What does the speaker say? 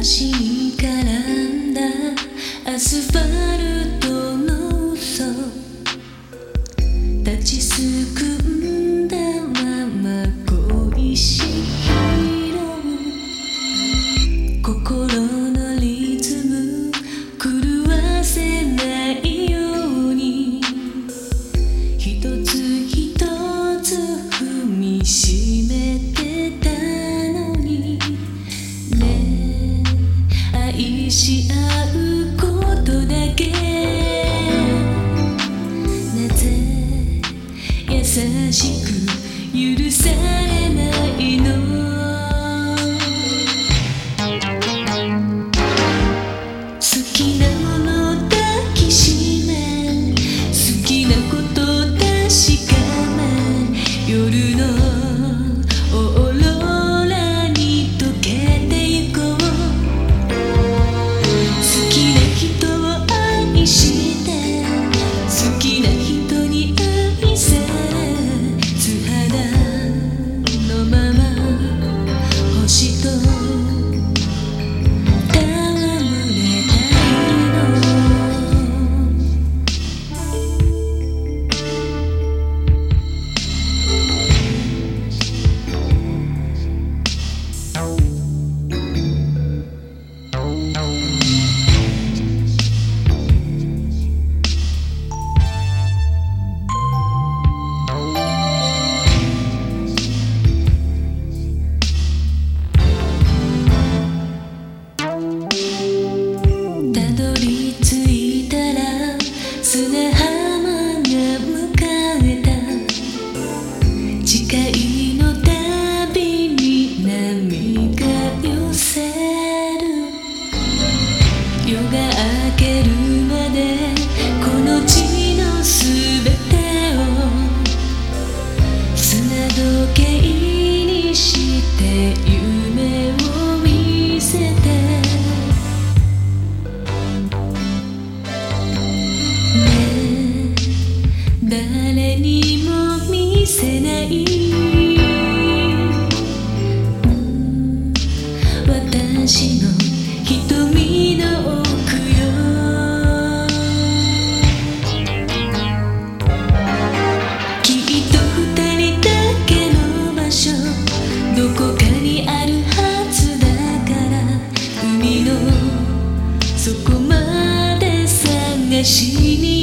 足に絡んだアスファルトの嘘、立ちすくんだまま恋し拾う心のリズム狂わせないように一つ一つ踏みしめてたのにね、愛し合うことだけなぜ優しく許されないの。好きなもの抱きしめ、好きなこと確かめ、夜のオーロラに溶けてゆこう。好きな人を愛して好きな人に愛され、素肌のまま星と戯れたいの。砂浜が迎えた誓いの旅に波が寄せる。夜が明けるまでこの地のすべてを砂時計にして夢を見せて誰にも見せない私の瞳の奥よ。きっと二人だけの場所どこかにあるはずだから、海の底まで探しに